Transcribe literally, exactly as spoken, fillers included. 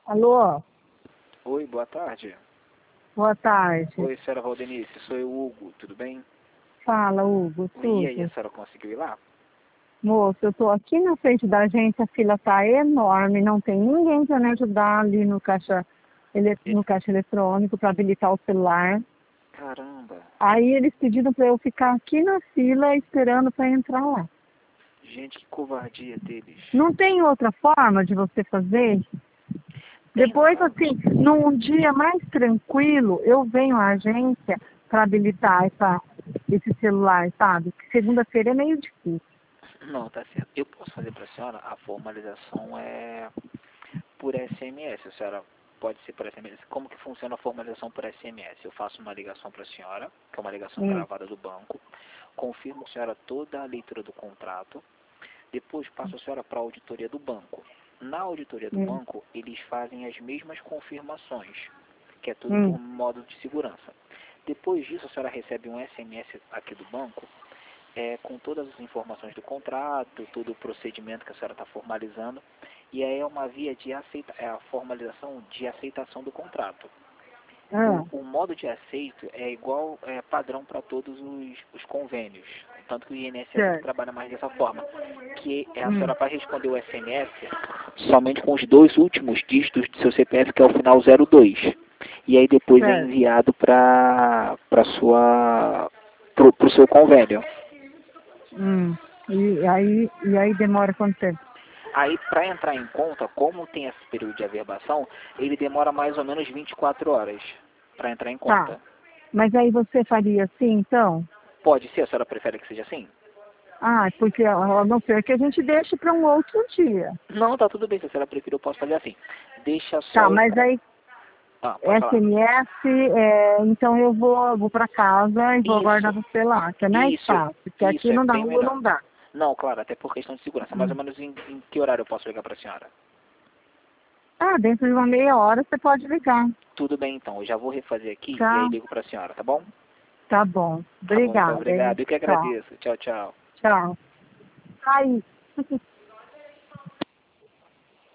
Alô? Oi, boa tarde. Boa tarde. Oi, senhora Valdenice, sou eu, Hugo, tudo bem? Fala, Hugo, E aí, a tudo? senhora conseguiu ir lá? Moço, eu tô aqui na frente da agência, a fila tá enorme, não tem ninguém para me ajudar ali no caixa, ele- E- no caixa eletrônico para habilitar o celular. Caramba, Aí eles pediram para eu ficar aqui na fila esperando para entrar lá. gente, que covardia deles. Não tem outra forma de você fazer? Tem Depois, lá. assim, num dia mais tranquilo, eu venho à agência para habilitar essa, esse celular, sabe? Segunda-feira é meio difícil. Não, tá certo. Eu posso fazer para a senhora, a formalização é por S M S, a senhora pode ser por S M S. Como que funciona a formalização por S M S? Eu faço uma ligação para a senhora, que é uma ligação Hum. gravada do banco, confirmo a senhora toda a leitura do contrato, depois passo a senhora para a auditoria do banco. Na auditoria do Hum. banco, eles fazem as mesmas confirmações, que é tudo Hum. por modo de segurança. Depois disso, a senhora recebe um S M S aqui do banco, é, com todas as informações do contrato, todo o procedimento que a senhora está formalizando, e aí é uma via de aceita, é a formalização de aceitação do contrato. Ah, O, o modo de aceito é igual, é padrão para todos os, os convênios, tanto que o I N S S ele certo. trabalha mais dessa forma, que é a Hum. senhora vai responder o S M S somente com os dois últimos dígitos do seu C P F, que é o final zero dois, e aí depois é Certo. enviado para para sua pro, pro seu convênio. Hum. E aí, e aí demora quanto tempo? Aí, para entrar em conta, como tem esse período de averbação, ele demora mais ou menos vinte e quatro horas para entrar em Tá. conta. Mas aí você faria assim, então? Pode ser, a senhora prefere que seja assim? Ah, porque a não ser que a gente deixe para um outro dia. Não, tá tudo bem, se a senhora preferir, eu posso fazer assim. Deixa Tá, só eu... mas aí Ah, pode falar. S M S, é, então eu vou, vou para casa e vou aguardar Isso, você lá, que é mais isso, fácil, porque aqui isso é não dá bem rua, melhor. não dá. Não, claro, até por questão de segurança. Mais ou Hum. menos em, em que horário eu posso ligar para a senhora? Ah, dentro de uma meia hora você pode ligar. Tudo bem, então. Eu já vou refazer aqui e aí Tá? ligo para a senhora, tá bom? Tá bom. Tá bom, então. Obrigada, hein? Obrigado. Eu que Tchau. agradeço. Tchau, tchau. Tchau. Aí.